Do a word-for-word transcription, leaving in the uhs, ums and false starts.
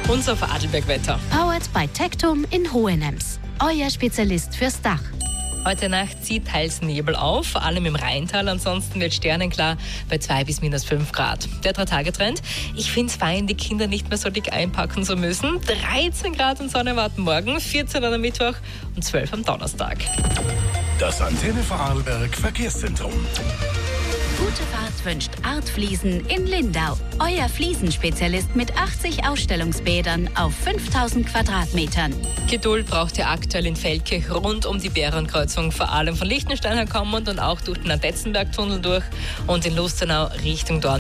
Unser Vorarlberg-Wetter. Powered by Tectum in Hohenems. Euer Spezialist fürs Dach. Heute Nacht zieht teils Nebel auf, vor allem im Rheintal. Ansonsten wird sternenklar bei zwei bis minus fünf Grad. Der Drei-Tage-Trend. Ich finde es fein, die Kinder nicht mehr so dick einpacken zu müssen. dreizehn Grad und Sonne warten morgen, vierzehn am Mittwoch und zwölf am Donnerstag. Das Antenne Vorarlberg Verkehrszentrum. Gute Fahrt wünscht Art Fliesen in Lindau. Euer Fliesenspezialist mit achtzig Ausstellungsbädern auf fünftausend Quadratmetern. Geduld braucht ihr aktuell in Velke rund um die Bärenkreuzung, vor allem von Liechtenstein her kommend und auch durch den Adetzenberg-Tunnel durch und in Lustenau Richtung Dorn.